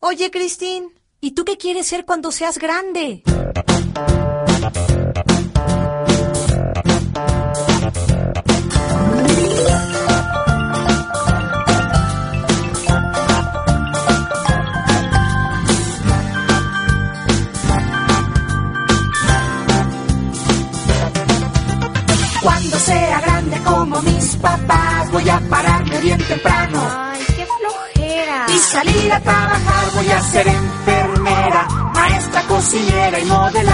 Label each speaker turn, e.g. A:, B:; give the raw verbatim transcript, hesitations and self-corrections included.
A: Oye, Cristín, ¿y tú qué quieres ser cuando seas grande?
B: Cuando sea grande como mis papás, voy a pararme bien temprano.
C: Ay, qué flojera.
B: Y salir a trabajar, voy a ser enfermera, maestra, cocinera y modelar.